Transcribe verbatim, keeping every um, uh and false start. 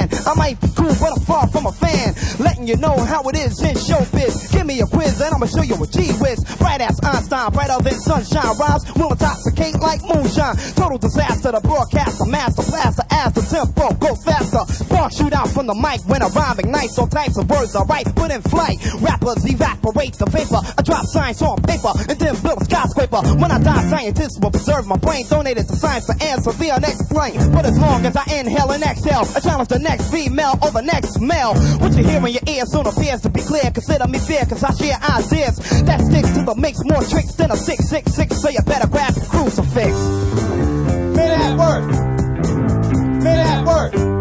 man. I might be cool, but I'm far from a fan. Letting you know how it is in showbiz. Give me a quiz and I'ma show you a G whiz. Bright as Einstein, brighter than sunshine. Rhymes will intoxicate like moonshine. Total disaster, the broadcaster, master blaster. As the tempo goes faster, sparks shoot out from the mic when a rhyme ignites. All types of words are right, put in flight. Rappers evaporate the vapor. I drop science on paper and then build a skyscraper. When I die, scientists will preserve my brain. Donated to science to answer the unexplained. But as long as I inhale and exhale, I challenge the next female or the next male. What you hear in your ear soon appears to be clear. Consider me fair, cause I share ideas that sticks to the mix. More tricks than a six six six, so you better grab your crucifix. Men at work. Men at work.